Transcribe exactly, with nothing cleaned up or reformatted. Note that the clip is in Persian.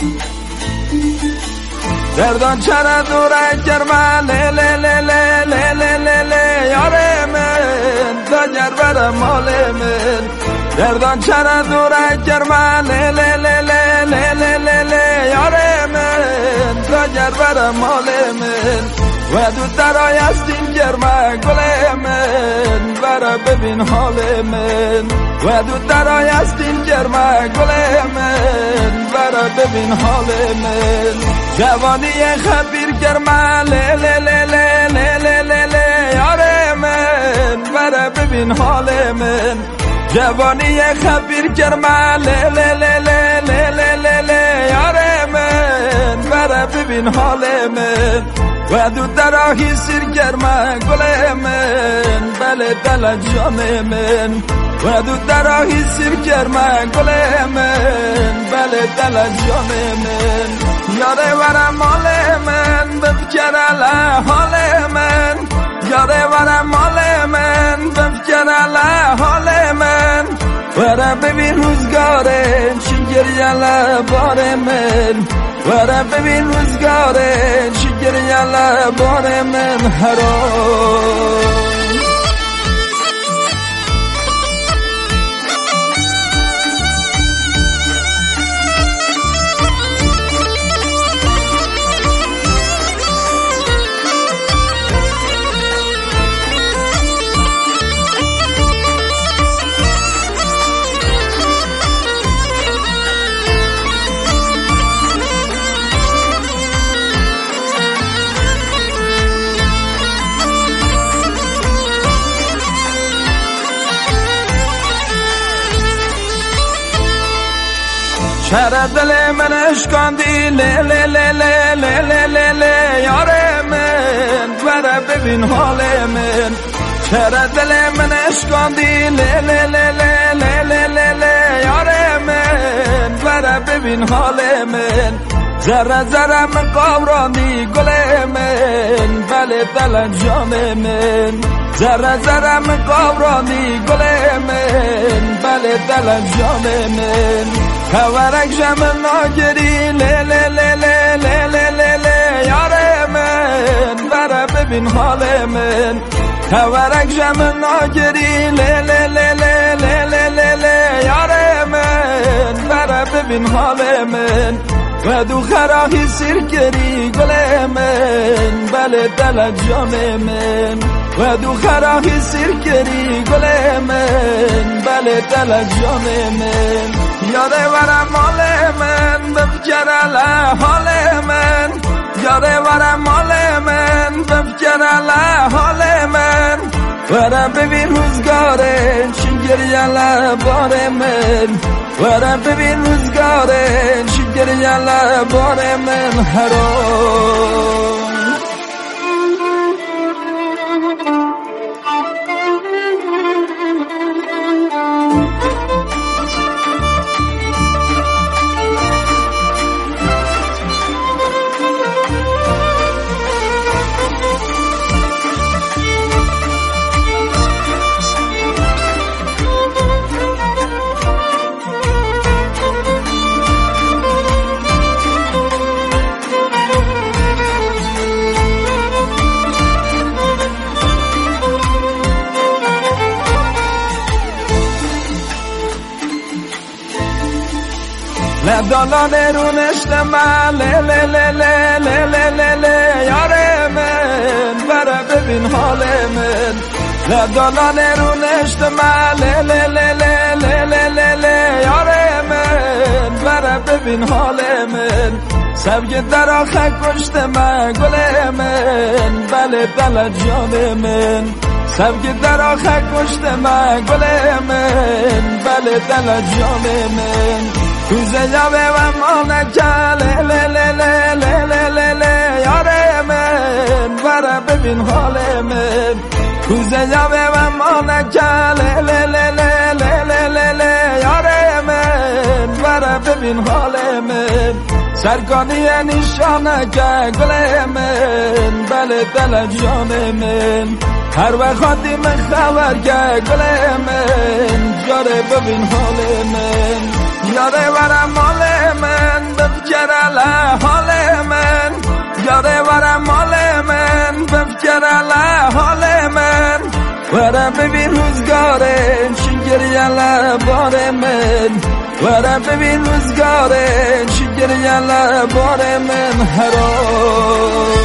دردان چرا دوره کرما لی لی لی لی لی لی لی لی یاره من داگر برم مال من دردان چرا دوره کرما لی لی لی لی لی لی لی لی یاره من داگر برم مال من و دو درای استین گرما گل من برا ببین حال من و دو درای استین گرما گل من برا ببین حال من جوانی خبیر گرما لی لی لی لی لی لی لی لی یاره من برا ببین حال من جوانی خبیر گرما لی لی لی لی لی لی لی لی یاره من برا ببین حال من و دو دراهی سیر گرما گل من بله دل جان من و دو دراهی سیر گرما گل من بله دل جان من یاره ورم مال من بفکر علی حال من یاره ورم مال من بفکر علی حال من ورم ببین روزگاره چی گریه لبار من ورم ببین روزگاره چی گریه لبار من حرام چرا دل من اشکاندی لی لی لی لی لی لی لی لی یاره من برا ببین حال من چرا دل من اشکاندی لی لی لی لی لی لی لی لی یاره من برا ببین حال من ذره ذره من قابرانی گل من بله دل جان من ذره ذره من قابرانی گل من بله دل جان من خبرک جمع ناگری لی لی لی لی لی لی لی لی یاره من برا ببین حال من خبرک جمع ناگری لی لی لی لی لی لی لی لی یاره من برا ببین حال من و دو خراهی سرکری گل من بله دل جان من و دو خراهی سرکری گل من بله دل جان من یاره ورم مال من بفکر علی حال من یاره ورم مال من بفکر علی حال من ورم ببین روزگاره چی گریه لبار من ورم ببین روزگاره چی گریه لبار من حرام لدالان رونشت من لی لی لی لی لی لی لی لی یاره من برا ببین حال من لدالان رونشت من لی لی لی لی لی لی لی لی یاره من برا ببین حال من سبگ در آخه کشت من گل من بله دل جان من سبگ در آخه کشت من گل من بله دل جان من کوزه جابه و مانکه لی لی لی لی لی لی لی لی یاره من برا ببین حال من کوزه جابه و مانکه لی لی لی لی لی لی لی لی یاره من برا ببین حال من سرکانی نشانه گل من بله دل جان من هر وقتی من خبر که گل من جاره ببین حال من یاره ورم مال من بفکر ببین روزگاره شگریه لبار من ورم ببین روزگاره شگریه لبار من هرا